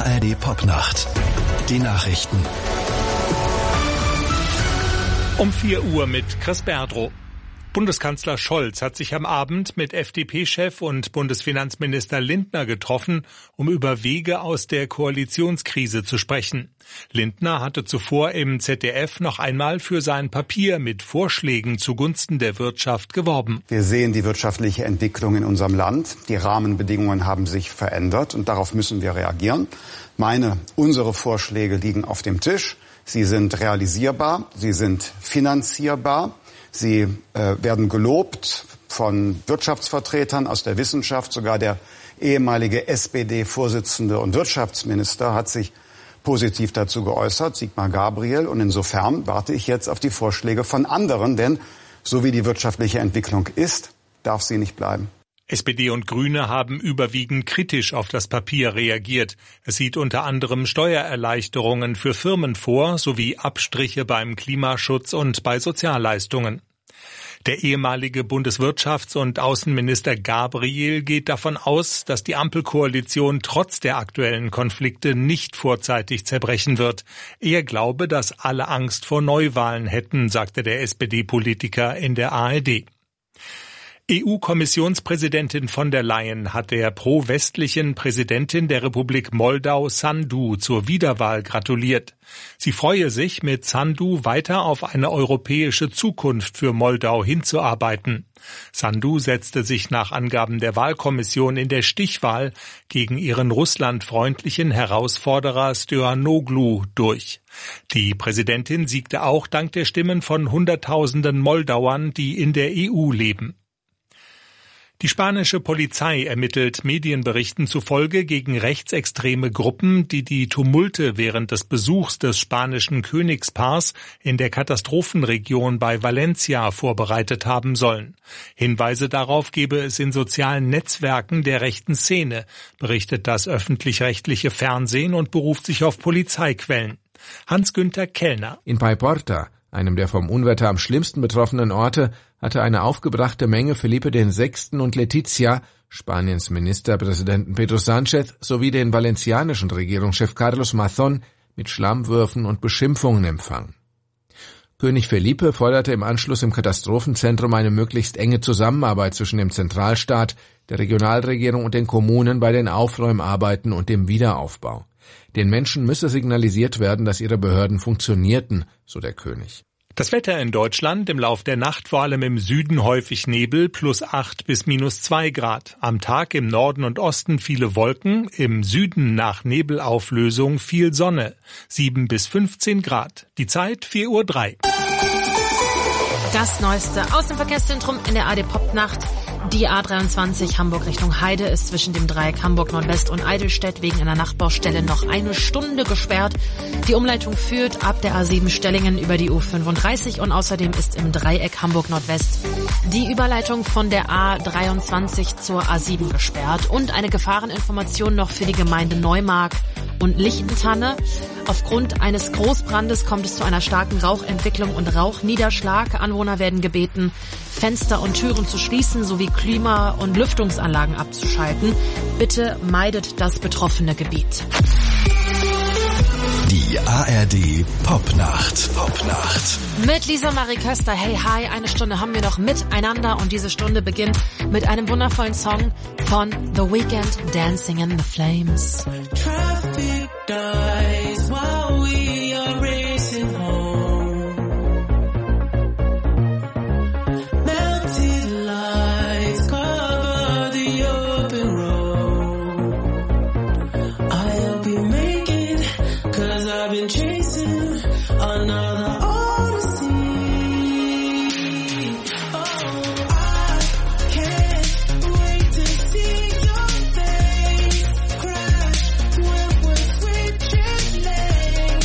ARD Popnacht. Die Nachrichten. Um 4 Uhr mit Chris Berdrow. Bundeskanzler Scholz hat sich am Abend mit FDP-Chef und Bundesfinanzminister Lindner getroffen, um über Wege aus der Koalitionskrise zu sprechen. Lindner hatte zuvor im ZDF noch einmal für sein Papier mit Vorschlägen zugunsten der Wirtschaft geworben. Wir sehen die wirtschaftliche Entwicklung in unserem Land. Die Rahmenbedingungen haben sich verändert und darauf müssen wir reagieren. Unsere Vorschläge liegen auf dem Tisch. Sie sind realisierbar, sie sind finanzierbar. Sie werden gelobt von Wirtschaftsvertretern aus der Wissenschaft. Sogar der ehemalige SPD-Vorsitzende und Wirtschaftsminister hat sich positiv dazu geäußert, Sigmar Gabriel. Und insofern warte ich jetzt auf die Vorschläge von anderen, denn so wie die wirtschaftliche Entwicklung ist, darf sie nicht bleiben. SPD und Grüne haben überwiegend kritisch auf das Papier reagiert. Es sieht unter anderem Steuererleichterungen für Firmen vor, sowie Abstriche beim Klimaschutz und bei Sozialleistungen. Der ehemalige Bundeswirtschafts- und Außenminister Gabriel geht davon aus, dass die Ampelkoalition trotz der aktuellen Konflikte nicht vorzeitig zerbrechen wird. Er glaube, dass alle Angst vor Neuwahlen hätten, sagte der SPD-Politiker in der ARD. EU-Kommissionspräsidentin von der Leyen hat der pro-westlichen Präsidentin der Republik Moldau Sandu zur Wiederwahl gratuliert. Sie freue sich, mit Sandu weiter auf eine europäische Zukunft für Moldau hinzuarbeiten. Sandu setzte sich nach Angaben der Wahlkommission in der Stichwahl gegen ihren russlandfreundlichen Herausforderer Stoyanoglu durch. Die Präsidentin siegte auch dank der Stimmen von Hunderttausenden Moldauern, die in der EU leben. Die spanische Polizei ermittelt Medienberichten zufolge gegen rechtsextreme Gruppen, die die Tumulte während des Besuchs des spanischen Königspaars in der Katastrophenregion bei Valencia vorbereitet haben sollen. Hinweise darauf gebe es in sozialen Netzwerken der rechten Szene, berichtet das öffentlich-rechtliche Fernsehen und beruft sich auf Polizeiquellen. Hans-Günther Kellner. In Paiporta, einem der vom Unwetter am schlimmsten betroffenen Orte, hatte eine aufgebrachte Menge Felipe VI. Und Letizia, Spaniens Ministerpräsidenten Pedro Sánchez sowie den valencianischen Regierungschef Carlos Mazón mit Schlammwürfen und Beschimpfungen empfangen. König Felipe forderte im Anschluss im Katastrophenzentrum eine möglichst enge Zusammenarbeit zwischen dem Zentralstaat, der Regionalregierung und den Kommunen bei den Aufräumarbeiten und dem Wiederaufbau. Den Menschen müsse signalisiert werden, dass ihre Behörden funktionierten, so der König. Das Wetter in Deutschland: im Lauf der Nacht vor allem im Süden häufig Nebel, +8 bis -2 Grad. Am Tag im Norden und Osten viele Wolken, im Süden nach Nebelauflösung viel Sonne, 7 bis 15 Grad. Die Zeit 4:03 Uhr. Das Neueste aus dem Verkehrszentrum in der ARD Popnacht. Die A23 Hamburg Richtung Heide ist zwischen dem Dreieck Hamburg Nordwest und Eidelstedt wegen einer Nachbaustelle noch eine Stunde gesperrt. Die Umleitung führt ab der A7 Stellingen über die U35 und außerdem ist im Dreieck Hamburg Nordwest die Überleitung von der A23 zur A7 gesperrt. Und eine Gefahreninformation noch für die Gemeinde Neumark und Lichtentanne. Aufgrund eines Großbrandes kommt es zu einer starken Rauchentwicklung und Rauchniederschlag. Anwohner werden gebeten, Fenster und Türen zu schließen sowie Klima- und Lüftungsanlagen abzuschalten. Bitte meidet das betroffene Gebiet. Die ARD Popnacht. Mit Lisa Marie Köster. Hey, hi, eine Stunde haben wir noch miteinander und diese Stunde beginnt mit einem wundervollen Song von The Weeknd, Dancing in the Flames. Traffic dies while we are racing home. Melted lights cover the open road. I'll be making, 'cause I've been chasing another odyssey. Oh, I can't wait to see your face crash when we're switching lanes.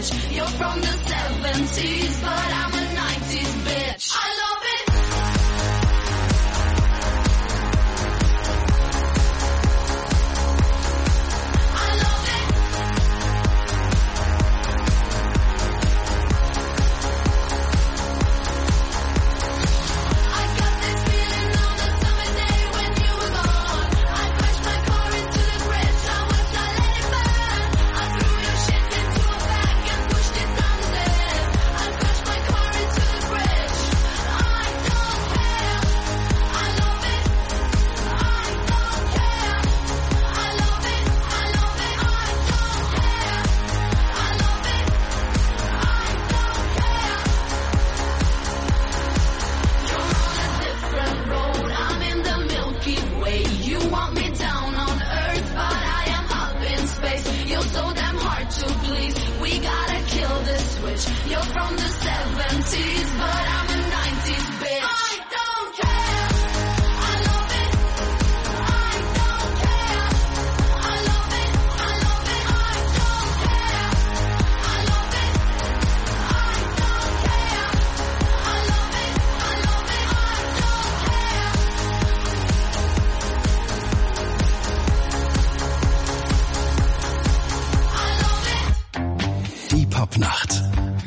switch. You're from the 70s, but I'm a 90s bitch. I love it. Popnacht.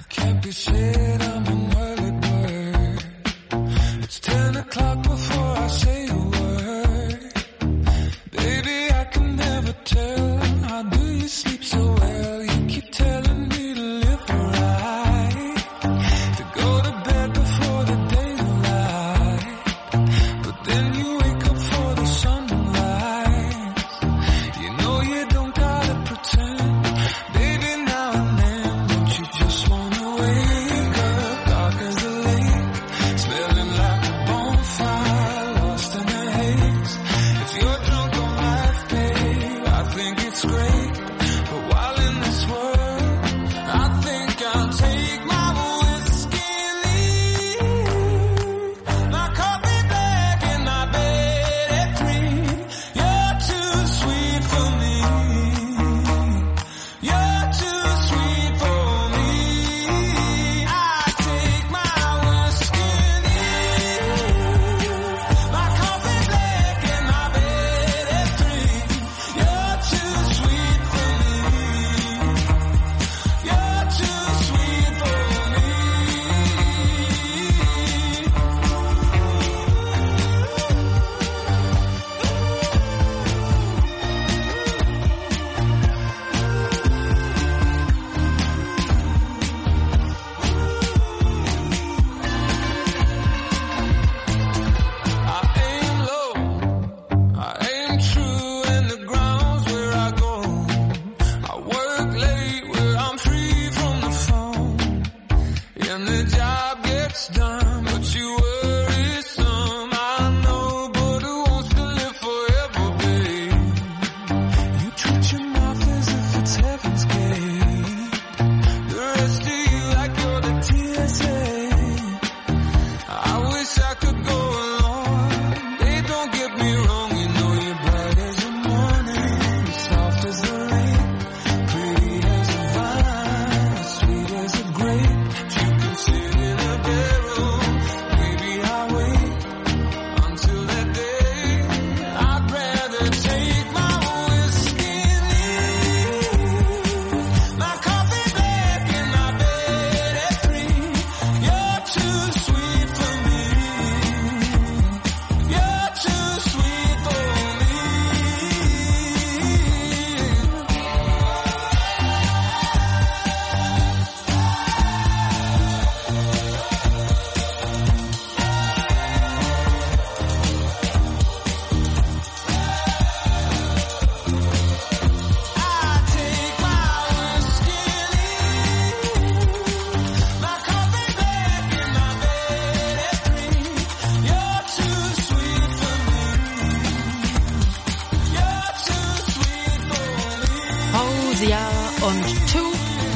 und Too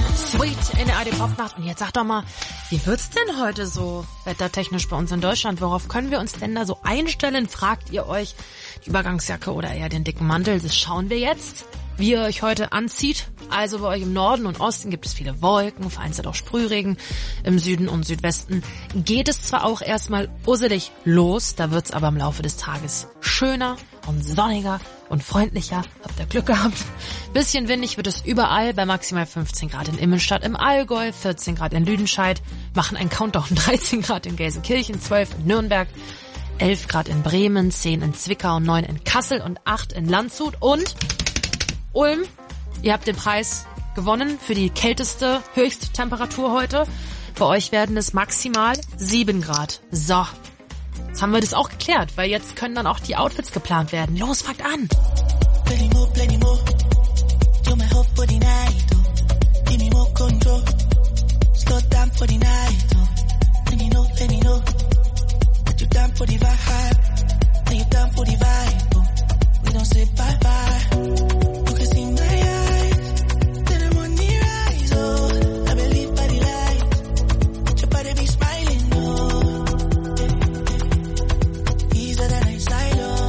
Sweet in der ARD Popnacht. Und jetzt sag doch mal, wie wird's denn heute so wettertechnisch bei uns in Deutschland? Worauf können wir uns denn da so einstellen? Fragt ihr euch die Übergangsjacke oder eher den dicken Mantel? Das schauen wir jetzt wie ihr euch heute anzieht. Also bei euch im Norden und Osten gibt es viele Wolken, vereinzelt auch Sprühregen. Im Süden und Südwesten geht es zwar auch erstmal usselig los, da wird's aber im Laufe des Tages schöner und sonniger und freundlicher. Habt ihr Glück gehabt. Bisschen windig wird es überall, bei maximal 15 Grad in Immenstadt im Allgäu, 14 Grad in Lüdenscheid, machen einen Countdown, 13 Grad in Gelsenkirchen, 12 in Nürnberg, 11 Grad in Bremen, 10 in Zwickau, 9 in Kassel und 8 in Landshut und Ulm. Ihr habt den Preis gewonnen für die kälteste Höchsttemperatur heute. Für euch werden es maximal 7 Grad. So, jetzt haben wir das auch geklärt, weil jetzt können dann auch die Outfits geplant werden. Los, fangt an! Plenty more. You're my hope for the night, oh. Give me more control. Slow down for the night, oh. Plenty know. That you down for the vibe. That you down for the vibe, oh. We don't say bye-bye. You can see my eyes. Let them on the rise, oh. I believe by the light. That your body be smiling, oh. Easier than I side, oh.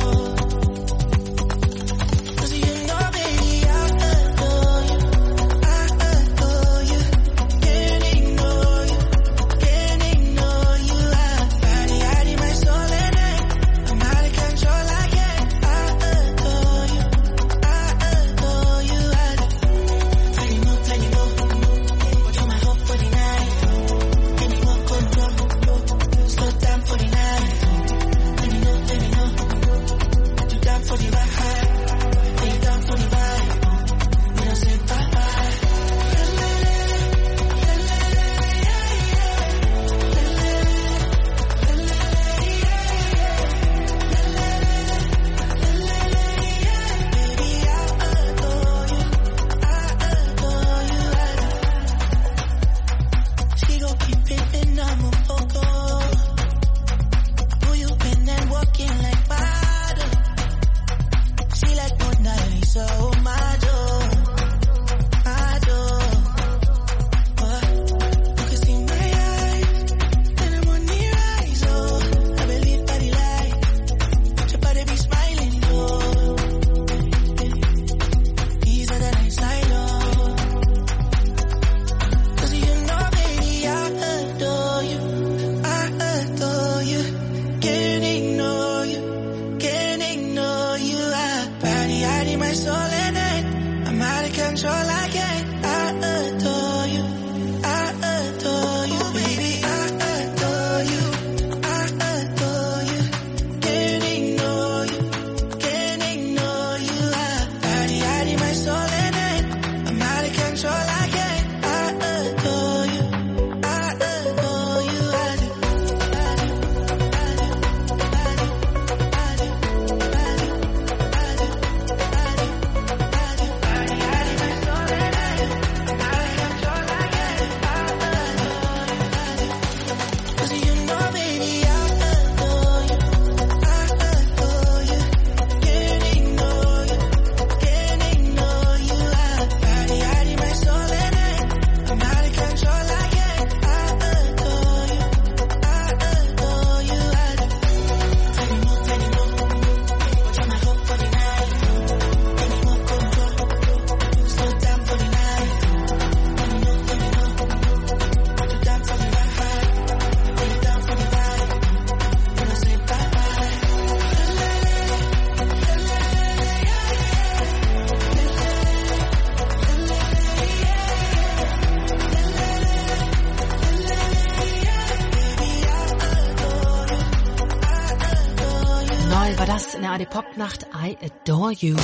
ARD Popnacht, I Adore You.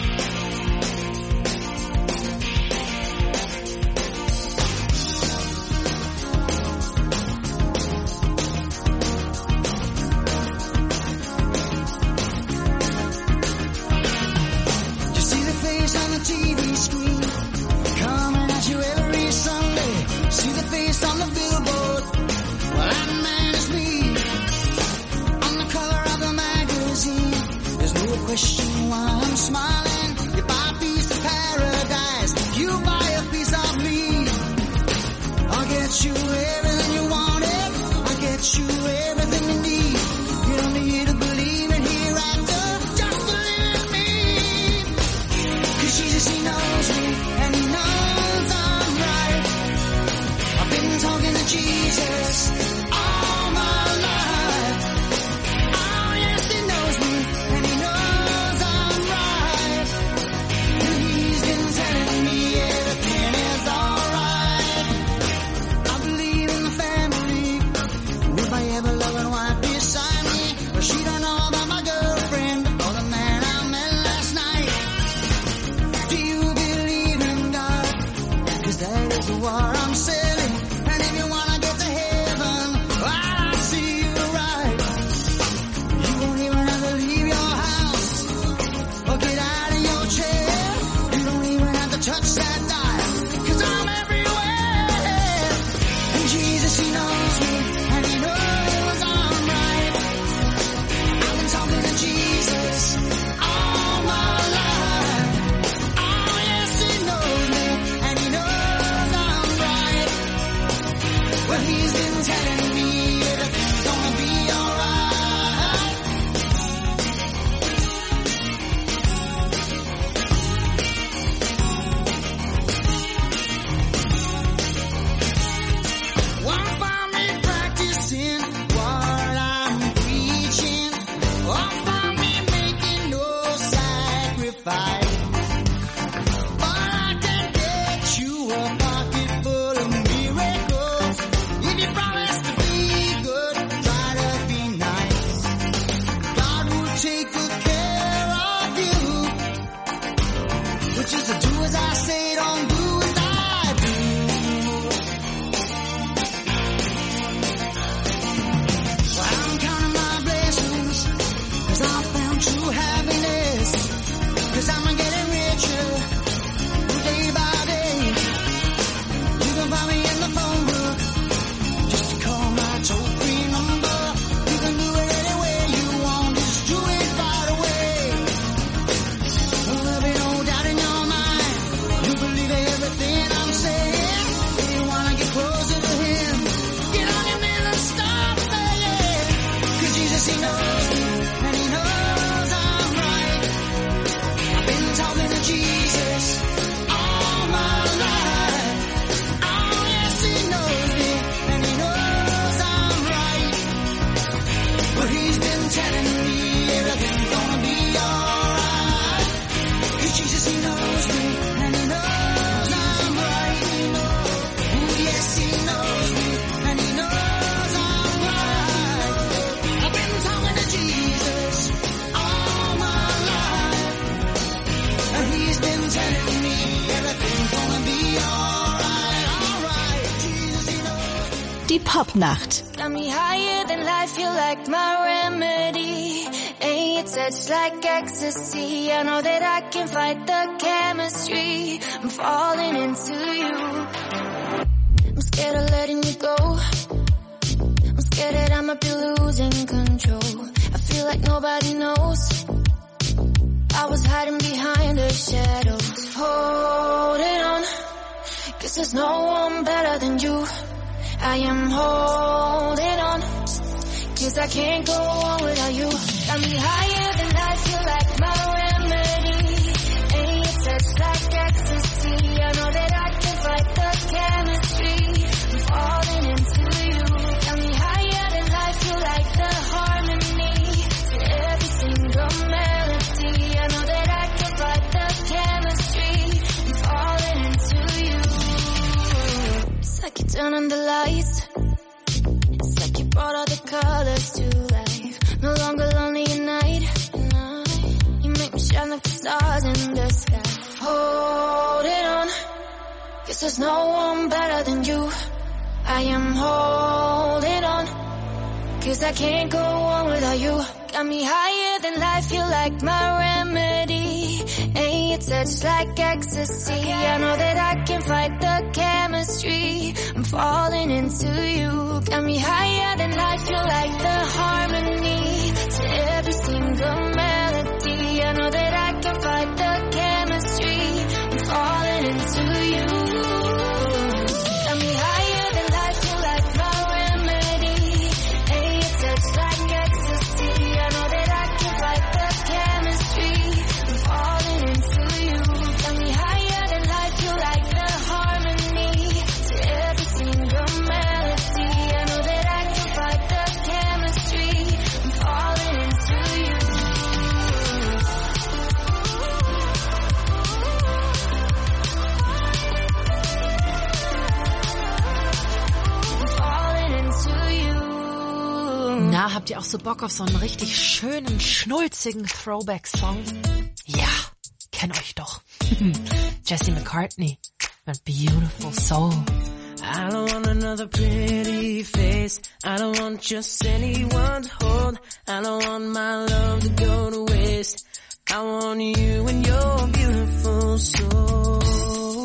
TV screen coming at you every Sunday. See the face on the billboard. Well, that man is me. On the cover of the magazine, there's no question why I'm smiling. Jesus all my life. Oh yes, he knows me and he knows I'm right. And he's been telling me everything is alright. I believe in the family with my ever loving wife beside me. But she don't know about my girlfriend or the man I met last night. Do you believe in God? 'Cause that is the war I'm sailing. And if you wanna get to heaven, I'll see you right. You won't even have to leave your house or get out of your chair. You don't even have to touch that dial, 'cause I'm everywhere. And Jesus, he knows me and he knows I'm right. I've been talking to Jesus all my life. Oh yes, he knows me and he knows I'm right. Well, he's been telling me everything's gonna be alright. Won't find me practicing what I'm preaching, or find me making no sacrifice. But I can get you a pocket full of miracles if you promise to be good, try to be nice. God will take good care of you, which is to do as I say, don't do as I do. Well, I'm counting my blessings, 'cause I found true happiness. 'Cause I'm getting richer day by day. You can find me in the phone book, just call my toll-free number. You can do it anywhere you want, just do it right away. Well, there'll be no doubt in your mind, you believe everything I'm saying. If you wanna get closer to him, get on your knees and start praying. 'Cause Jesus, he knows me and he knows I'm right. I've been talking to Jesus all my life. Oh yes, he knows me and he knows I'm right. But he's been telling me everything's gonna be alright. 'Cause Jesus, he knows me and he knows I'm right. Oh yes, he knows me and he knows I'm right. I've been talking to Jesus all my life. And he's been telling me everything's gonna be alright, alright. Jesus, he knows. Die Popnacht. Got me higher than life, you like my remedy. Ain't your touch like ecstasy. I know that I can fight the chemistry. I'm falling into you. I'm scared of letting you go. I'm scared that I might be losing control. I feel like nobody knows. I was hiding behind the shadows. Holding on, 'cause there's no one better than you. I am holding on, 'cause I can't go on without you. Got me higher than life, you like my remedy. Ain't your touch like ecstasy. I know that I can fight the chemistry. I'm falling into you. Got me higher than life, you like the harmony to every single melody. I know that I can fight the chemistry. I'm falling into you. It's like you turn on the lights. It's like you brought all the colors to life. No longer lonely at night. You make me shine like the stars in the sky. Holding on, 'cause there's no one better than you. I am holding on, 'cause I can't go on without you. Got me higher than life, you like my remedy. Ain't your touch like ecstasy. I know that I can fight the chemistry. I'm falling into you. Got me higher than life, you like the harmony to every single melody. I know that I can fight the chemistry. I'm falling into you. Got me higher than life, you like my remedy. Ain't your touch like ecstasy. I know that I can fight the chemistry. I'm falling into you. Got me higher than life, you like the harmony to every single melody. Na, habt ihr auch so Bock auf so einen richtig schönen, schnulzigen Throwback-Song? Ja, kennt euch doch. Jesse McCartney mit Beautiful Soul. I don't want another pretty face. I don't want just anyone to hold. I don't want my love to go to waste. I want you and your beautiful soul.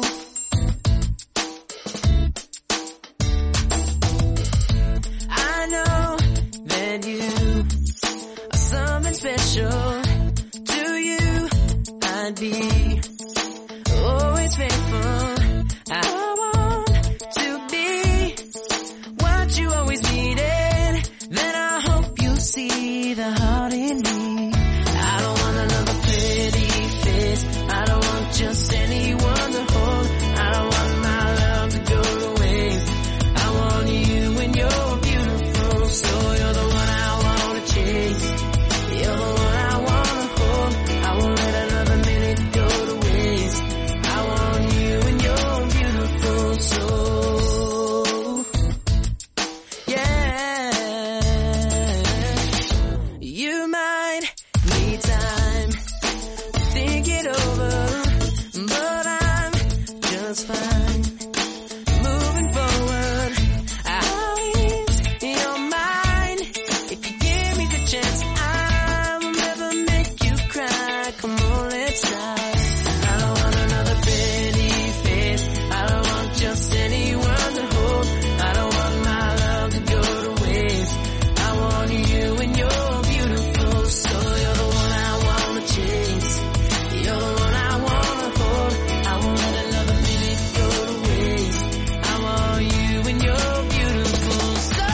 I know that you are something special. To you, I'd be always faithful. I want to be what you always needed. Then I hope you see the heart in me. I don't want another pretty face. I don't want just anyone to hold. I don't want my love to go to waste. I want you and your beautiful soul. You're the one I wanna chase. You're the one I wanna hold. I won't let another minute go to waste. I want you and your beautiful soul. Yeah. You might need time to think it over, but I'm just fine. Moving forward, I'll ease your mind. If you give me the chance, I will never make you cry. Come on, let's try. I don't want another pretty face. I don't want just anyone to hold. I don't want my love to go to waste. I want you and your beautiful soul. You're the one I wanna chase. You're the one I wanna hold. I won't let another minute go to waste. I want you and your beautiful soul.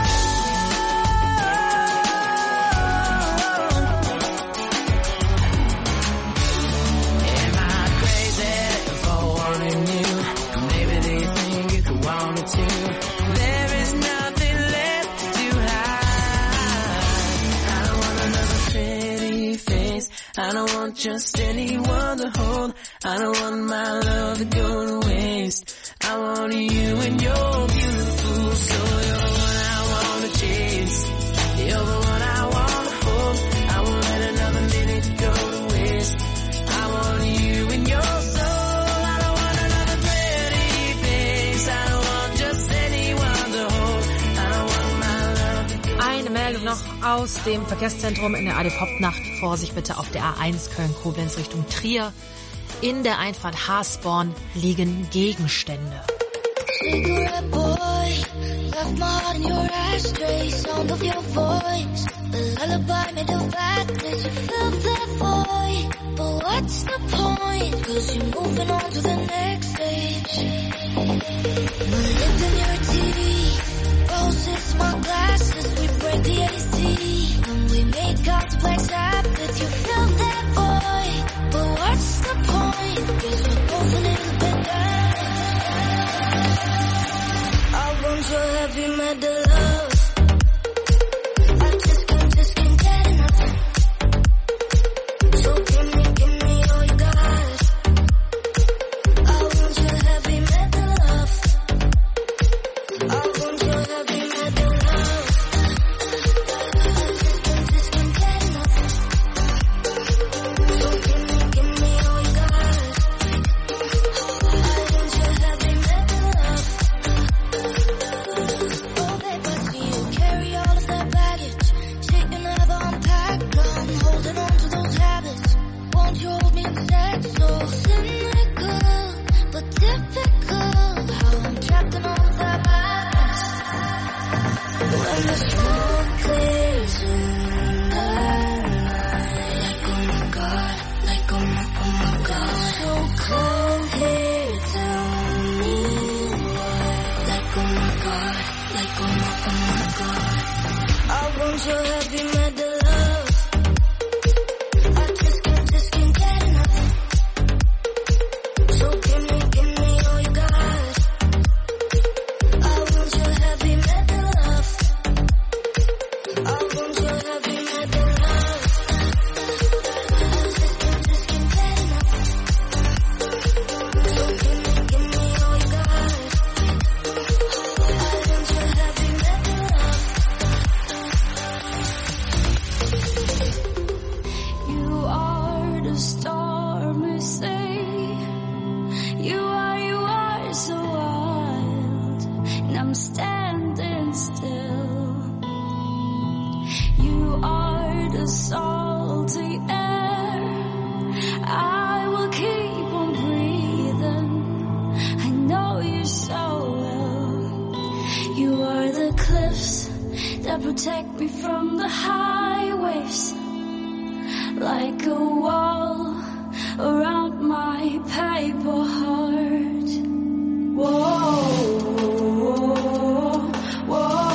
Am I crazy for wanting you? Maybe they think you could want me too. There is nothing left to hide. I don't want another pretty face. I don't want just anyone to hold. I don't want my love to go to waste. I want you and your beautiful soul. You're the one I wanna chase. You're the one I wanna hold. I won't let another minute go to waste. I want you and your soul. I don't want another pretty face. I don't want just anyone to hold. I don't want my love. Eine Meldung noch aus dem Verkehrszentrum in der AD-Pop-Nacht. Vorsicht bitte auf der A1 Köln-Koblenz Richtung Trier. In der Einfahrt Hasborn liegen Gegenstände. Cigarette boy, left my heart in your ashtray. Sound of your voice, the lullaby made of blackness. You filled that void, but what's the point? 'Cause you're moving on to the next stage. My lips in your teeth, roses, my glasses. We break the AC, and we make complex habits. You filled that void, but what's the point? 'Cause we're both a little bit bad. I want your heavy metal love. I just can't get enough. So give me all you got. I want your heavy metal love. I want your heavy metal love. I just can't get enough. So give me all you got. I want your heavy metal love. Oh babe, I see you carry all of that baggage. Shit you never unpacked. I'm holding on to those habits. Won't you hold me instead? So cynical, but typical. How I'm trapped in all of that madness. When the smoke clears in the night, like oh my god, like oh my god. So cold here, tell me why. Like oh my god, like oh my god. I want your heavy metal love. I just can't get enough. So give me all you got. I want your heavy metal love. I want your heavy metal love. I just can't get enough. So give me all you got. I want your heavy metal love. the salty air. I will keep on breathing. I know you so well. You are the cliffs that protect me from the high waves, like a wall around my paper heart. Whoa, whoa, whoa.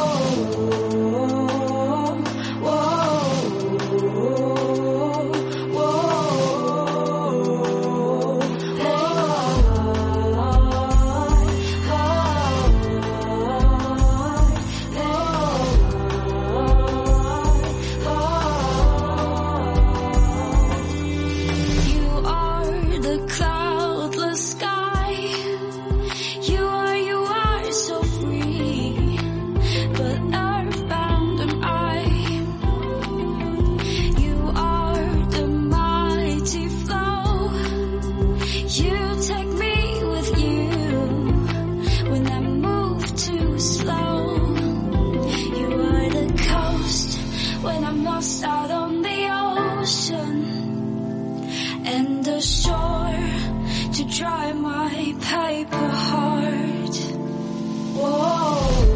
Out on the ocean and the shore to dry my paper heart. Whoa.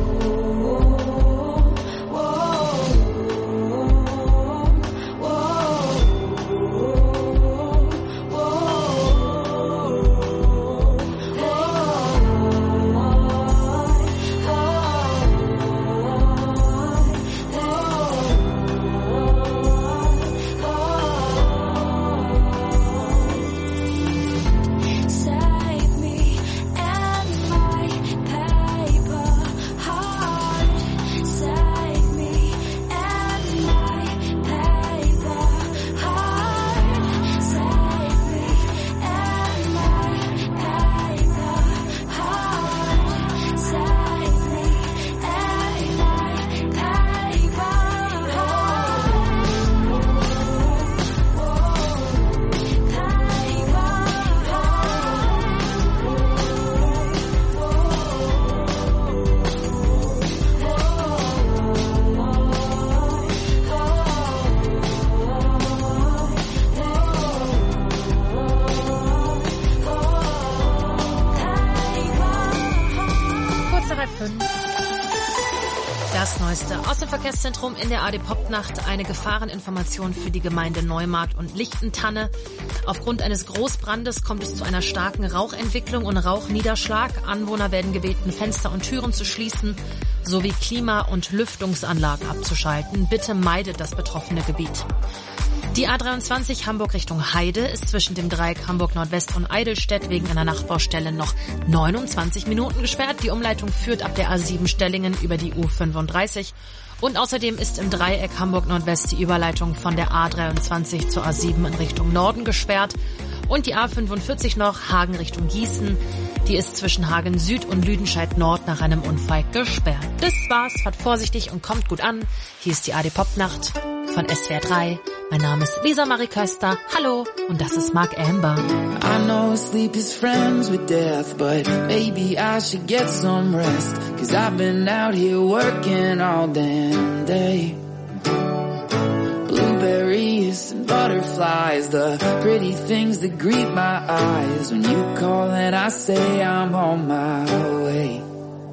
Das Neueste aus dem Verkehrszentrum in der AD-Pop-Nacht. Eine Gefahreninformation für die Gemeinde Neumarkt und Lichtentanne. Aufgrund eines Großbrandes kommt es zu einer starken Rauchentwicklung und Rauchniederschlag. Anwohner werden gebeten, Fenster und Türen zu schließen sowie Klima- und Lüftungsanlagen abzuschalten. Bitte meidet das betroffene Gebiet. Die A23 Hamburg Richtung Heide ist zwischen dem Dreieck Hamburg Nordwest und Eidelstedt wegen einer Nachbaustelle noch 29 Minuten gesperrt. Die Umleitung führt ab der A7 Stellingen über die U35. Und außerdem ist im Dreieck Hamburg Nordwest die Überleitung von der A23 zur A7 in Richtung Norden gesperrt. Und die A45 noch Hagen Richtung Gießen. Die ist zwischen Hagen Süd und Lüdenscheid Nord nach einem Unfall gesperrt. Das war's. Fahrt vorsichtig und kommt gut an. Hier ist die AD-Pop-Nacht von SWR 3. Mein Name ist Lisa Marie Köster. Hallo und das ist Mark Amber. I know sleep is friends with death, but maybe I should get some rest. 'Cause I've been out here working all damn day. Blueberries and butterflies, the pretty things that greet my eyes. When you call and I say I'm on my way.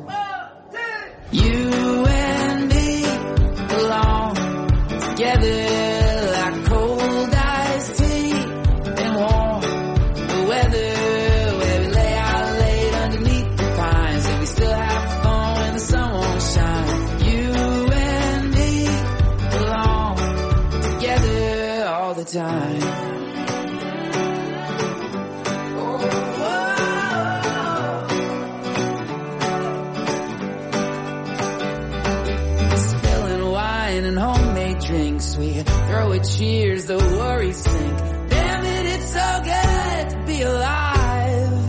You and me belong together. Time. Spilling wine and homemade drinks, we throw a cheers, the worries sink. Damn it, it's so good to be alive.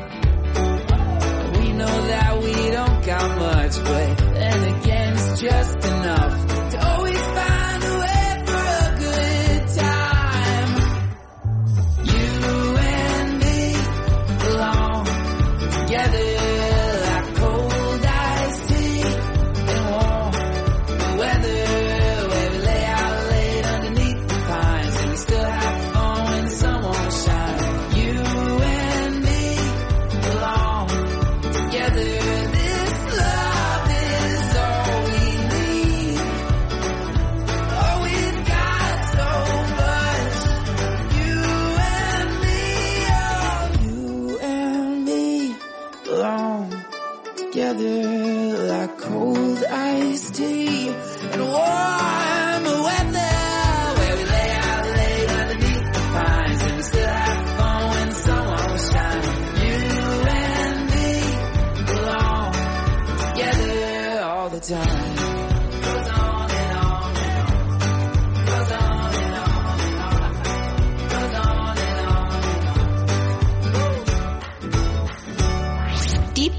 We know that we don't got much, but then again it's just enough to always find a way. Underneath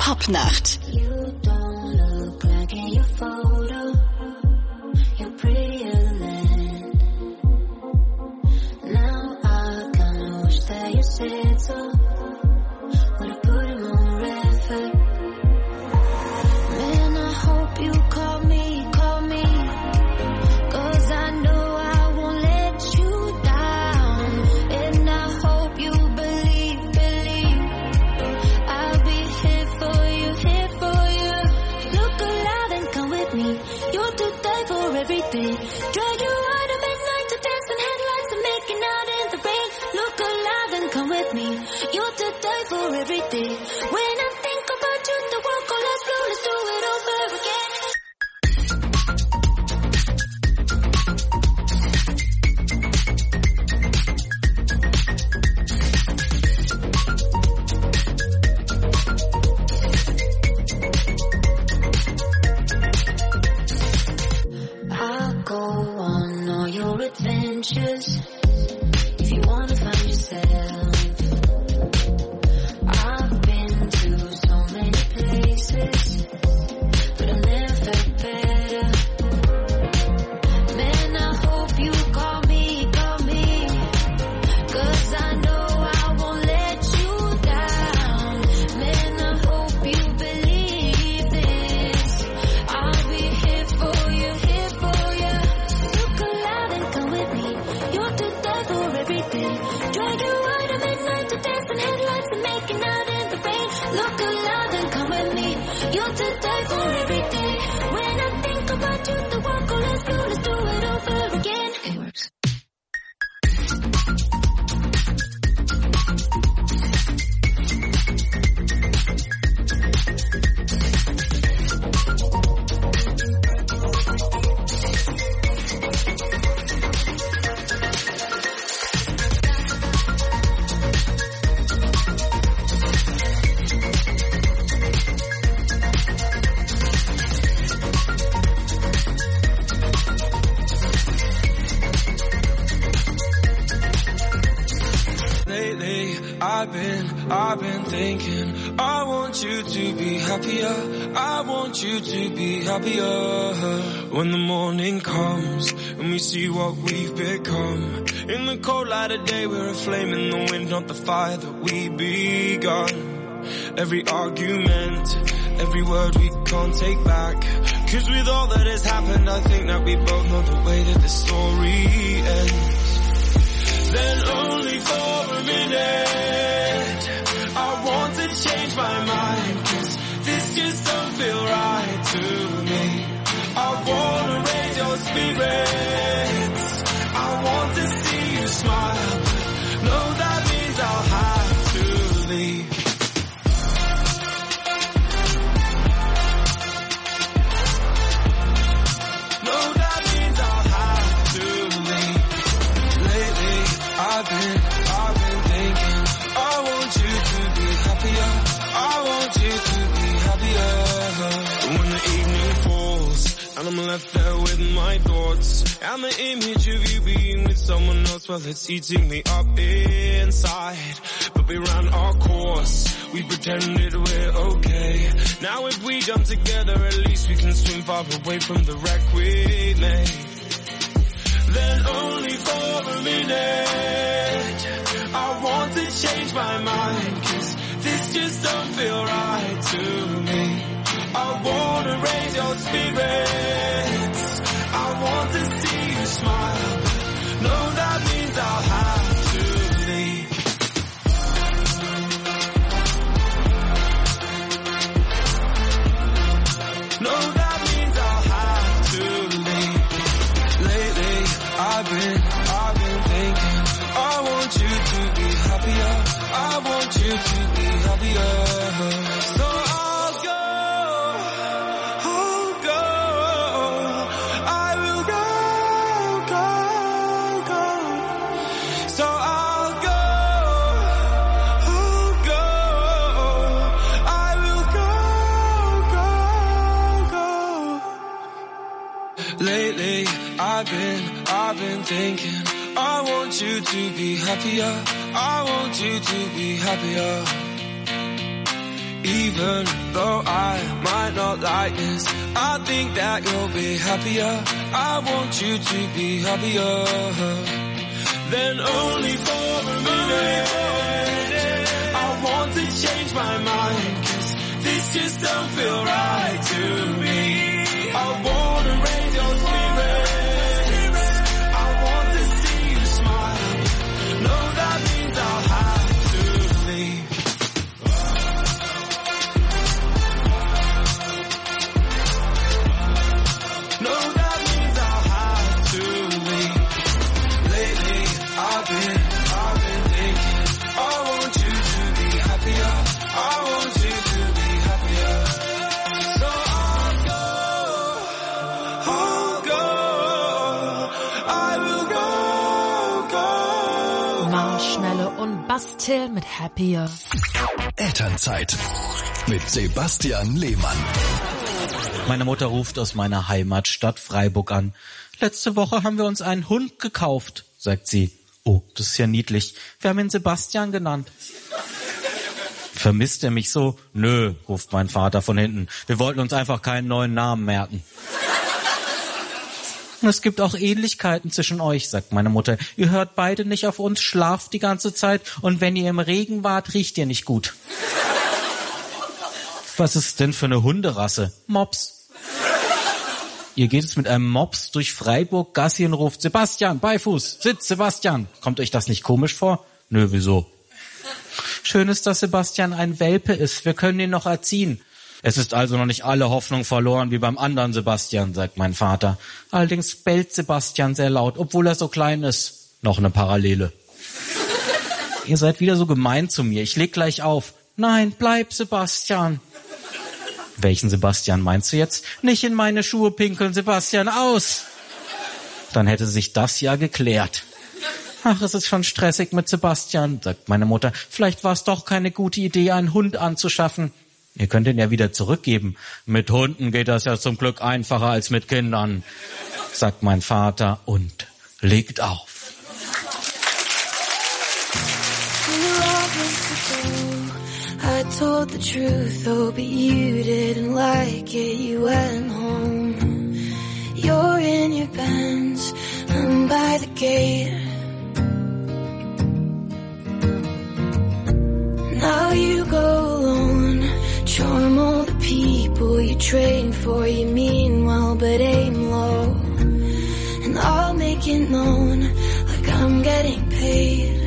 Popnacht. You don't look like in your photo. You're prettier than. Now I kinda wish that you said so. Would've put in more effort. Man, I hope you call me. 'Cause I know I won't let you down. And I hope you believe. I'll be here for you. Look alive and come with me. You're to die for everything. Drag you out at midnight to dance in headlights and making out in the rain. Look alive and come with me. You're to die for everything. When I think about you, the world goes blue. Let's do it over again. I'll go on all your adventures if you wanna find yourself. I've been to so many places, but I've never felt better. Man, I hope you call me, 'cause I know I won't let you down. Man, I hope you believe this. I'll be here for you. Look alive and come with me. You're to die for everything. Drag you out at midnight to dance in headlights and making out in the rain. Look alive and come with me. You're to die for everything. When I think about you, the world goes blue. Let's do it over again. It works. I've been thinking, I want you to be happier. I want you to be happier. When the morning comes and we see what we've become. In the cold light of day, we're a flame in the wind, not the fire that we begun. Every argument, every word we can't take back. 'Cause with all that has happened, I think that we both know the way that the story ends. Then only for a minute, I want to change my mind, 'cause this just don't feel right to me. I want to raise your spirits, I want to see you smile. No, that means I'll have to leave. No, that means I'll have to leave. Lately, I've been thinking, I want you to be happier. I want you to be happier. And when the evening falls and I'm left there with my thoughts and the image of you being with someone else, well, it's eating me up inside. But we ran our course, we pretended we're okay. Now if we jump together, at least we can swim far away from the wreck we made. Then only for a minute, I want to change my mind, 'cause this just don't feel right to me. I want to raise your spirits, I want to see you smile. No, that means I'll have to leave. No, that means I'll have to leave. Lately, I've been thinking, I want you to be happier. I want you to be happier. So I'll go. I will go. So I'll go. I will go. Lately, I've been thinking, I want you to be happier. I want you to be happier. Even though I might not like this, I think that you'll be happier. I want you to be happier. Then only for a minute, I want to change my mind, 'cause this just don't feel right to me. I wanna raise your spirits, I want to see you smile. No, that means I'll have to leave. No, that means I'll have to leave. Lately, I've been thinking, I want you to be happier. I want you to be happier. So I'll go, I will go. Marshmallow und Bastille mit Happier. Elternzeit mit Sebastian Lehmann. Meine Mutter ruft aus meiner Heimatstadt Freiburg an. Letzte Woche haben wir uns einen Hund gekauft, sagt sie. Oh, das ist ja niedlich. Wir haben ihn Sebastian genannt. Vermisst er mich so? Nö, ruft mein Vater von hinten. Wir wollten uns einfach keinen neuen Namen merken. Es gibt auch Ähnlichkeiten zwischen euch, sagt meine Mutter. Ihr hört beide nicht auf uns, schlaft die ganze Zeit und wenn ihr im Regen wart, riecht ihr nicht gut. Was ist denn für eine Hunderasse? Mops. Ihr geht jetzt mit einem Mops durch Freiburg Gassi und ruft, Sebastian, Beifuß, sitz, Sebastian. Kommt euch das nicht komisch vor? Nö, wieso? Schön ist, dass Sebastian ein Welpe ist. Wir können ihn noch erziehen. Es ist also noch nicht alle Hoffnung verloren wie beim anderen Sebastian, sagt mein Vater. Allerdings bellt Sebastian sehr laut, obwohl er so klein ist. Noch eine Parallele. Ihr seid wieder so gemein zu mir. Ich leg gleich auf. Nein, bleib, Sebastian. Welchen Sebastian meinst du jetzt? Nicht in meine Schuhe pinkeln, Sebastian, aus! Dann hätte sich das ja geklärt. Ach, es ist schon stressig mit Sebastian, sagt meine Mutter. Vielleicht war es doch keine gute Idee, einen Hund anzuschaffen. Ihr könnt ihn ja wieder zurückgeben. Mit Hunden geht das ja zum Glück einfacher als mit Kindern, sagt mein Vater und legt auf. I told the truth, oh, but you didn't like it, you went home. You're in your Benz, I'm by the gate. Now you go alone, charm all the people you train for, you mean well but aim low. And I'll make it known, like I'm getting paid.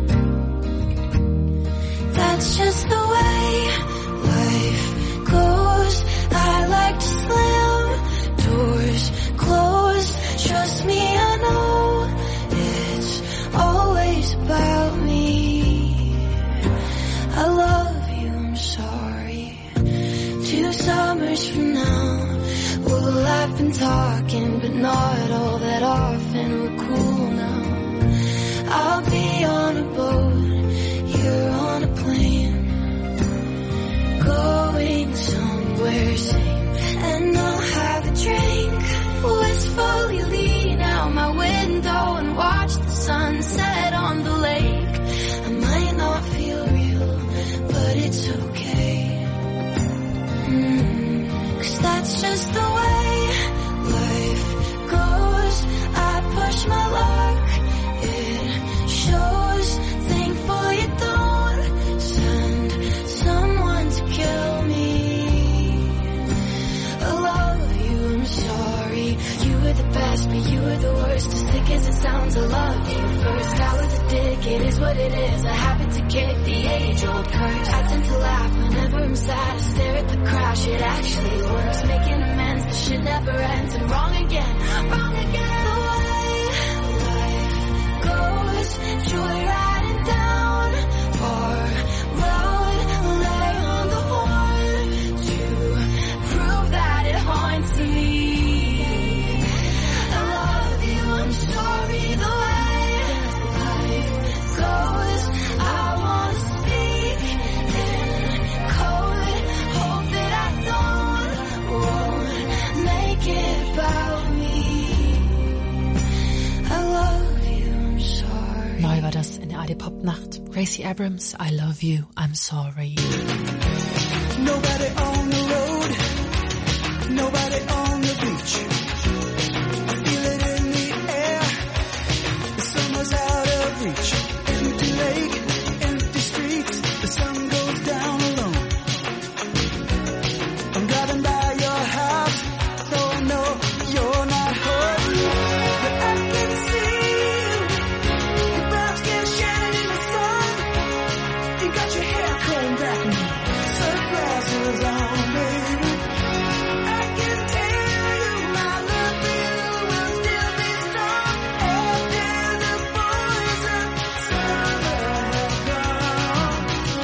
That's just the way life goes. I like to slam doors closed. Trust me, I know it's always about me. I love you, I'm sorry. 2 summers from now, well, I've been talking, but not all that often. We're cool now. I'll be on a boat, you're on a plane, going somewhere sane, and I'll have a drink, wistfully lean out my window and watch the sunset on the lake. I might not feel real, but it's okay, 'cause that's just the way life goes. I push my luck, it shows. Thankful you don't send someone to kill me. I love you, I'm sorry. You were the best, but you were the worst. As thick as it sounds, I loved you first. I was a dick, it is what it is. I happen to kick the age-old curse. I tend to laugh whenever I'm sad. I stare at the crash, it actually works. Making amends, the shit never ends. And wrong again, wrong again. The way life goes, joyriding down our road, lay on the horn to prove that it haunts me. I love you, I'm sorry, the way life goes. I want to speak in code, hope that I won't make it about me. I love you, I'm sorry. Neu war das in der AD Pop Nacht. Gracie Abrams, I love you, I'm sorry. Nobody on the road, nobody on the beach. I feel it in the air, the summer's out of reach. Empty lake, empty streets, the sun goes down alone. I'm driving by your house, so I know you're not home. But I can see you, your brown skin shining in the sun. You got your hair combed back and sunglasses on, baby. I can tell you my love for you will still be strong after the poison summer has gone.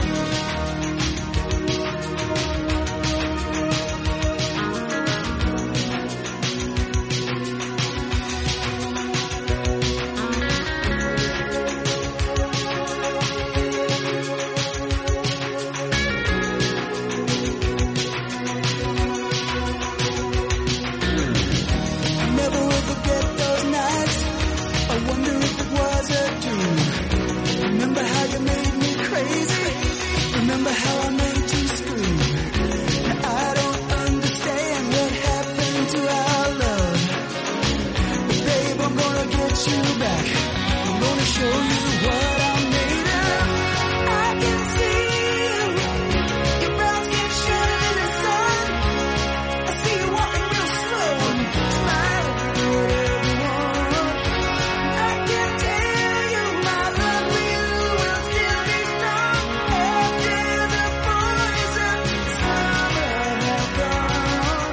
Never will forget those nights. I wonder if it was a dream. Remember how you made me crazy. Remember how I made you scream. Now I don't understand what happened to our love. But babe, I'm gonna get you back. I'm gonna show you what I'm made of. I can see you, your brown skin shining in the sun. I see you walking real slow and smiling at everyone. I can tell you my love for you will still be strong after the poison summer has gone.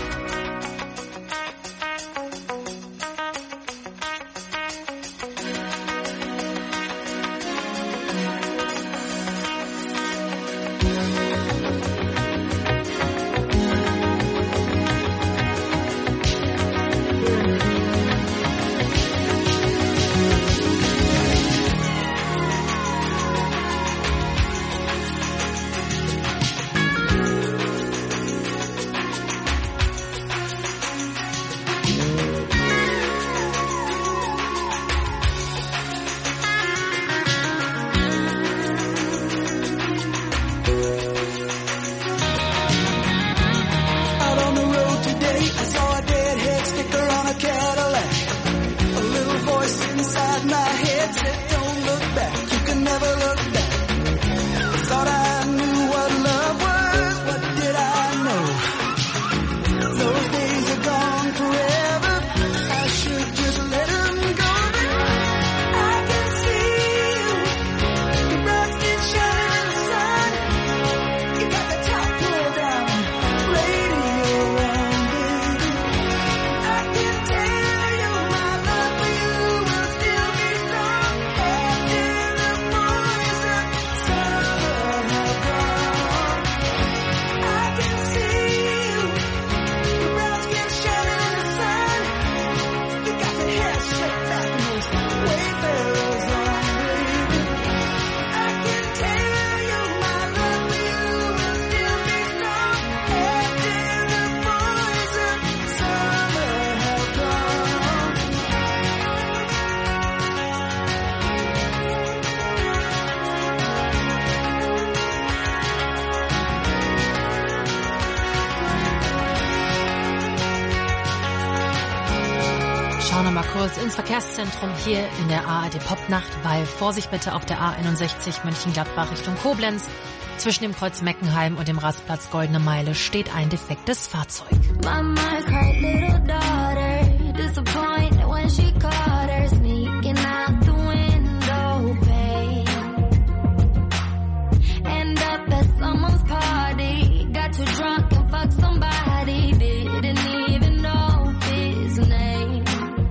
Out on the road today, I saw a deadhead sticker on a Cadillac. A little voice inside my head said, don't look back, you can never look back. I thought I knew what love was, what did I know? Those days are gone forever, I should just let them go. I can see you, your brown skin shining in the sun. You got the top pulled down, radio on, baby. I can tell you my love for you will still be strong after the poison summer has gone. I can see you, your brown skin shining in the sun. You got the hair slicked back and those wayfarers on, baby. I can tell you my love for you will still be strong after the poison summer has gone. Schauen wir mal kurz ins Verkehrszentrum hier in der ARD Popnacht, weil Vorsicht bitte auf der A61 Mönchengladbach Richtung Koblenz. Zwischen dem Kreuz Meckenheim und dem Rastplatz Goldene Meile steht ein defektes Fahrzeug. Mama cried, little daughter, disappointed when she caught her sneaking out the window pane. End up at someone's party, got too drunk and fucked somebody, didn't even know his name.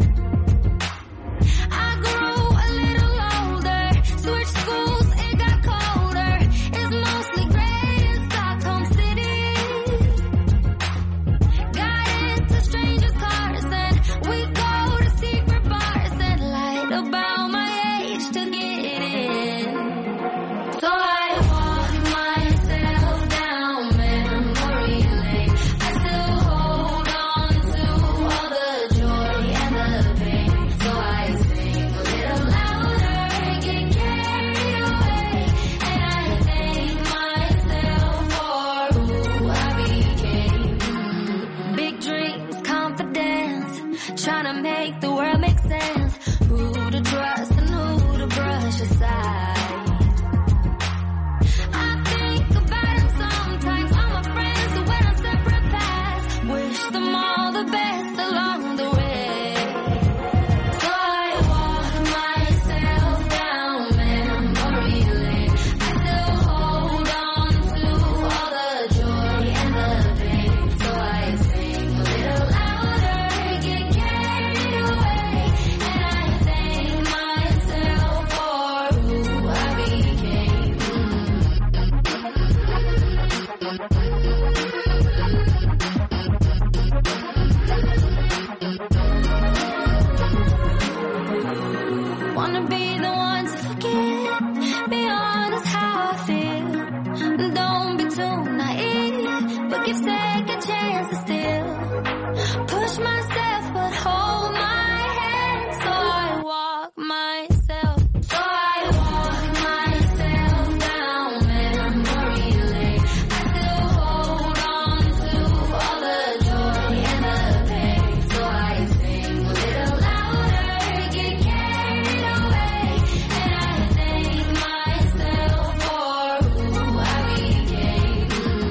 I grew a little older, switched schools, it got colder. It's mostly gray in Stockholm City. Got into strangers' cars. trying to make the world make sense. Who to trust and who to brush aside. I think about it sometimes, all my friends who went on separate paths. Wish them all the best along the way. So I walk myself down memory lane. I still hold on to all the joy and the pain. So I sing a little louder, get carried away. And I thank myself for who I became. Wanna be the one to forget, be honest how I feel. Don't be too naive, but give second chance to still push myself, but hold my hand. So I walk myself. So I walk myself down memory lane. I still hold on to all the joy and the pain. So I sing a little louder, get carried away. And I thank myself for who I became.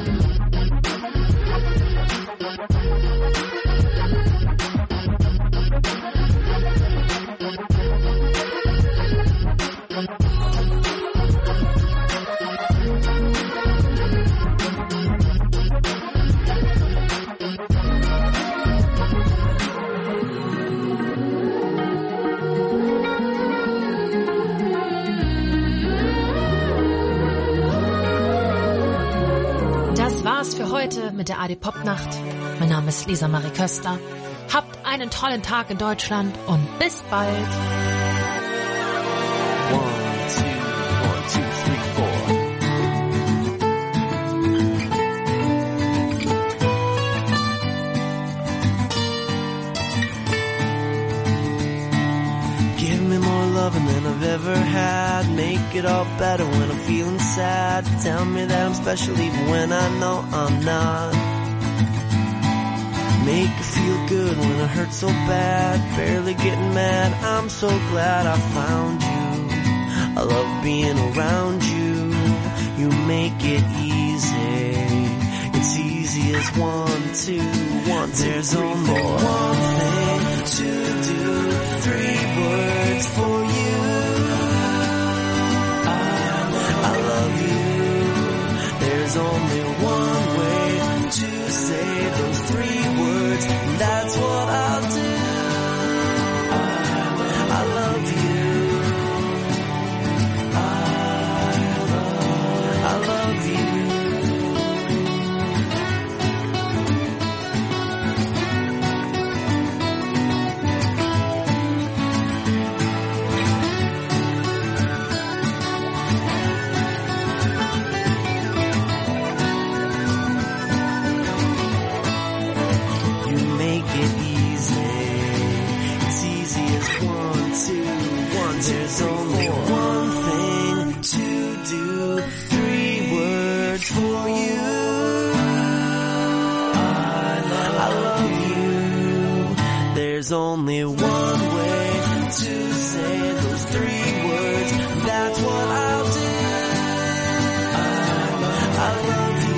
Das war's für heute mit der AD Pop Nacht. Mein Name ist Lisa Marie Köster. Habt einen tollen Tag in Deutschland und bis bald. 1, 2, 1, 2, 3, 4. Give me more loving than I've ever had. Make it all better when I'm feeling sad. Tell me that I'm special even when I know I'm not. Make it feel good when it hurts so bad. Barely getting mad, I'm so glad I found you. I love being around you. You make it easy. It's easy as 1, 2, 1, 2, there's 3, only 4. One thing to do, 3 words for you. I love you. There's only one way to say those 3 words. That's what I'll do. I love you. I love you. There's only one thing to do, 3 words for you. I love you. There's only one way to say those 3 words. That's what I'll do. I love you.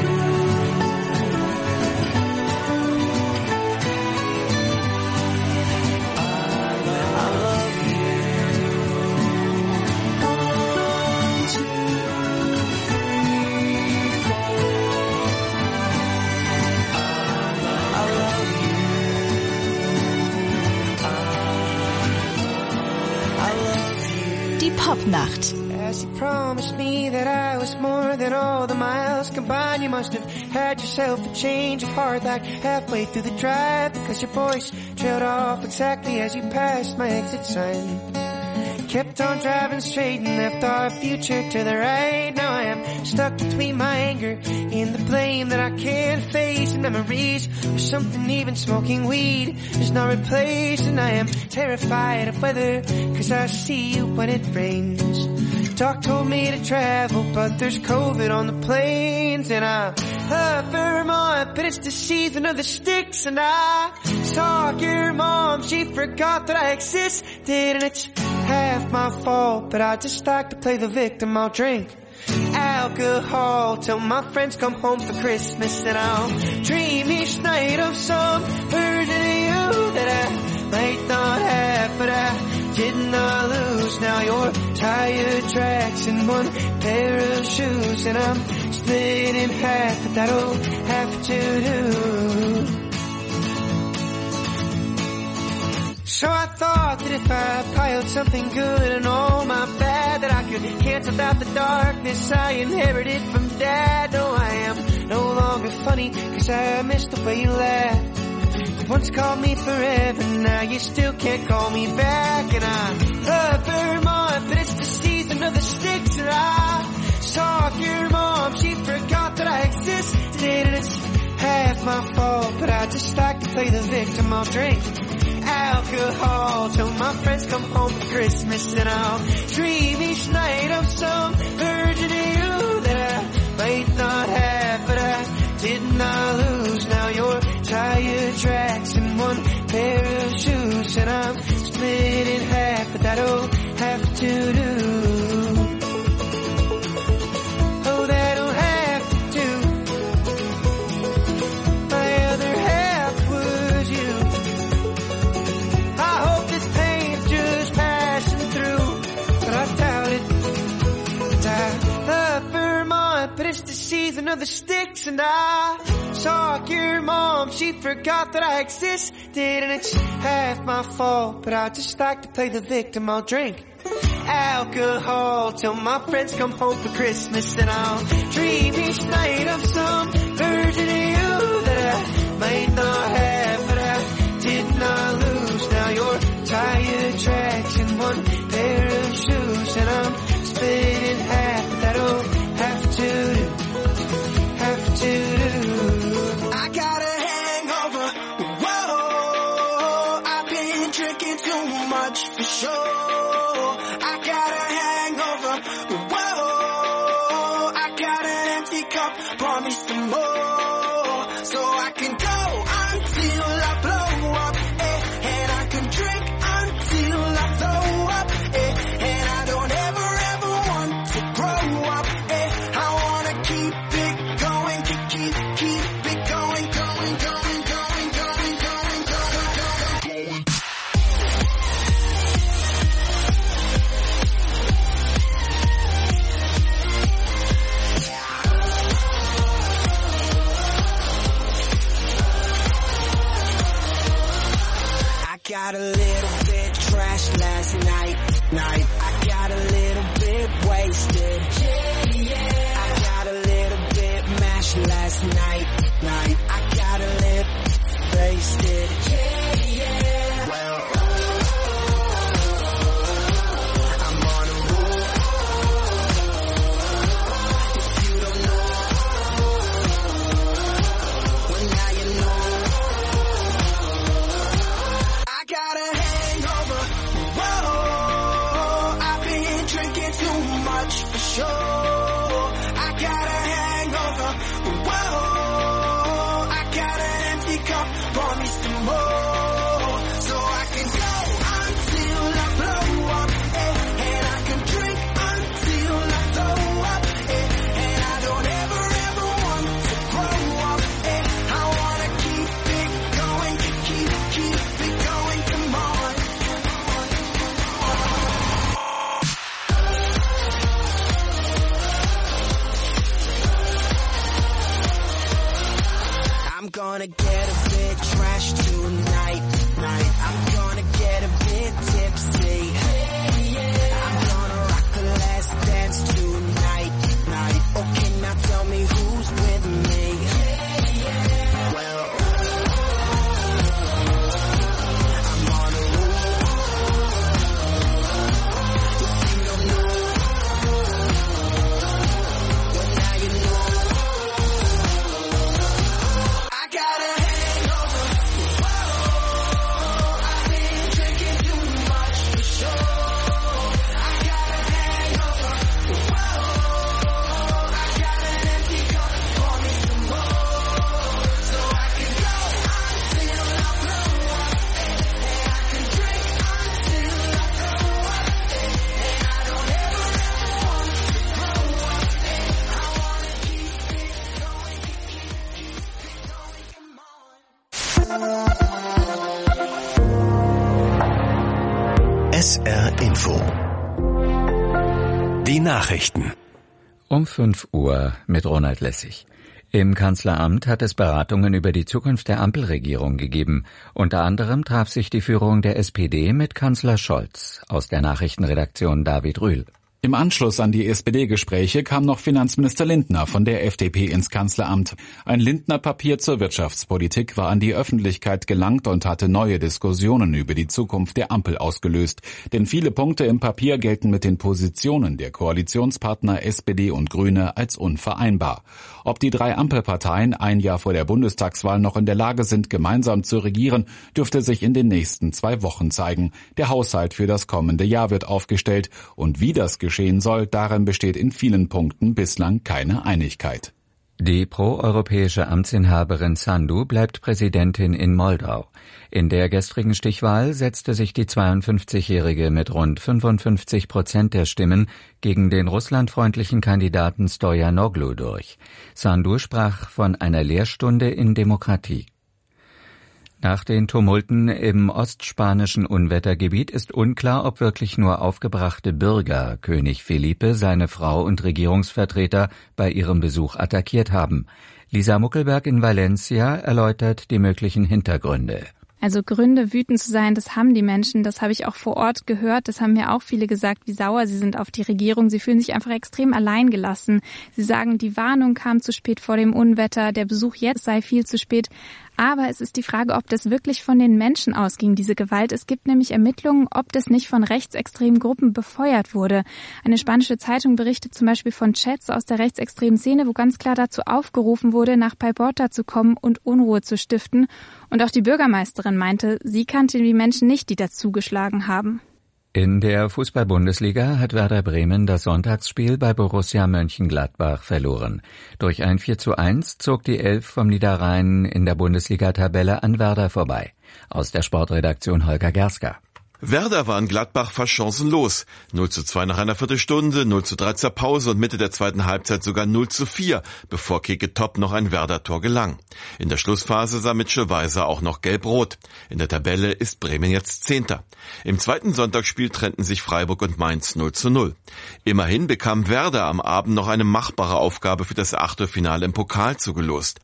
Popnacht. As you promised me that I was more than all the miles combined, you must have had yourself a change of heart like halfway through the drive, because your voice trailed off exactly as you passed my exit sign. Kept on driving straight and left our future to the right. Now I am stuck between my anger and the blame that I can't face, and memories of something even smoking weed is not replaced. And I am terrified of weather, cause I see you when it rains. Doc told me to travel, but there's COVID on the planes. And I love Vermont, but it's the season of the sticks. And I saw your mom, she forgot that I existed. And it's half my fault, but I just like to play the victim. I'll drink alcohol till my friends come home for Christmas. And I'll dream each night of some version of you that I might not have, but I did not lose. Now your tire tracks in one pair of shoes, and I'm split in half, but that'll have to do. So I thought that if I piled something good and all my bad, that I could cancel out the darkness I inherited from Dad. No, I am no longer funny, 'cause I miss the way you laugh. You once called me forever, now you still can't call me back. And I love Vermont, but it's the season of the sticks. And I saw your mom, she forgot that I existed. And it's half my fault, but I just like to play the victim. I'll drink alcohol till my friends come home for Christmas. And I'll dream each night of some version of you that I might not have, but I did not lose. Now your tire tracks in one pair of shoes, and I'm split in half, but that'll have to do. Oh, that'll have to do. My other half was you. I hope this pain's just passing through, but I doubt it. And I love Vermont, but it's the season of the sticks. And I saw your mom, she forgot that I existed. And it's half my fault, but I just like to play the victim. I'll drink alcohol till my friends come home for Christmas. And I'll dream each night of some version of you that I might not have, but I did not lose. Now your tire tracks in one pair of shoes, and I'm split in half, but that'll have to do. Have to do. I got a hangover. Whoa, I've been drinking too much for sure. I got a hangover. Whoa, I got an empty cup. Pour me some more, so I can go until I blow up. And I can drink until I throw up. And I don't ever want to grow up. I wanna keep it going, keep it going, going, going, going, going, going, going, going. I got a little bit trashed last night. I got a little bit wasted. I got a little bit mashed last night. I got a little wasted. Well, I'm on a roll. If you don't know, well now you know. I got a hangover. Whoa, I've been drinking too much for sure. I got a hangover. Whoa, I got an empty cup. Pour me some more, so I can go until I blow up. And I can drink until I throw up. And I don't ever want to grow up. I wanna keep it going, keep it going. Come on. I'm gonna get a bit trashed tonight. I'm gonna get a bit tipsy. I'm gonna rock the last dance tonight. Okay, now tell me who's with me. Well, I'm on a roll. If you don't know, well now you know. I got a hangover. Whoa, SR Info. Die Nachrichten. Um 5 Uhr mit Ronald Lessig. Im Kanzleramt hat es Beratungen über die Zukunft der Ampelregierung gegeben. Unter anderem traf sich die Führung der SPD mit Kanzler Scholz. Aus der Nachrichtenredaktion David Rühl. Im Anschluss an die SPD-Gespräche kam noch Finanzminister Lindner von der FDP ins Kanzleramt. Ein Lindner-Papier zur Wirtschaftspolitik war an die Öffentlichkeit gelangt und hatte neue Diskussionen über die Zukunft der Ampel ausgelöst. Denn viele Punkte im Papier gelten mit den Positionen der Koalitionspartner SPD und Grüne als unvereinbar. Ob die 3 Ampelparteien ein Jahr vor der Bundestagswahl noch in der Lage sind, gemeinsam zu regieren, dürfte sich in den nächsten 2 Wochen zeigen. Der Haushalt für das kommende Jahr wird aufgestellt und wie das geschehen soll, darin besteht in vielen Punkten bislang keine Einigkeit. Die proeuropäische Amtsinhaberin Sandu bleibt Präsidentin in Moldau. In der gestrigen Stichwahl setzte sich die 52-Jährige mit rund 55% der Stimmen gegen den russlandfreundlichen Kandidaten Stoyanoglu durch. Sandu sprach von einer Lehrstunde in Demokratie. Nach den Tumulten im ostspanischen Unwettergebiet ist unklar, ob wirklich nur aufgebrachte Bürger König Felipe, seine Frau und Regierungsvertreter bei ihrem Besuch attackiert haben. Lisa Muckelberg in Valencia erläutert die möglichen Hintergründe. Also Gründe, wütend zu sein, das haben die Menschen, das habe ich auch vor Ort gehört, das haben mir auch viele gesagt, wie sauer sie sind auf die Regierung. Sie fühlen sich einfach extrem alleingelassen. Sie sagen, die Warnung kam zu spät vor dem Unwetter, der Besuch jetzt sei viel zu spät. Aber es ist die Frage, ob das wirklich von den Menschen ausging, diese Gewalt. Es gibt nämlich Ermittlungen, ob das nicht von rechtsextremen Gruppen befeuert wurde. Eine spanische Zeitung berichtet zum Beispiel von Chats aus der rechtsextremen Szene, wo ganz klar dazu aufgerufen wurde, nach Paiporta zu kommen und Unruhe zu stiften. Und auch die Bürgermeisterin meinte, sie kannte die Menschen nicht, die dazugeschlagen haben. In der Fußball-Bundesliga hat Werder Bremen das Sonntagsspiel bei Borussia Mönchengladbach verloren. Durch ein 4:1 zog die 11 vom Niederrhein in der Bundesliga-Tabelle an Werder vorbei. Aus der Sportredaktion Holger Gerska. Werder war in Gladbach fast chancenlos. 0:2 nach einer Viertelstunde, 0:3 zur Pause und Mitte der zweiten Halbzeit sogar 0:4, bevor Keke Top noch ein Werder-Tor gelang. In der Schlussphase sah Mitchell Weiser auch noch gelb-rot. In der Tabelle ist Bremen jetzt 10. Im zweiten Sonntagsspiel trennten sich Freiburg und Mainz 0:0. Immerhin bekam Werder am Abend noch eine machbare Aufgabe für das Achtelfinale im Pokal zugelost.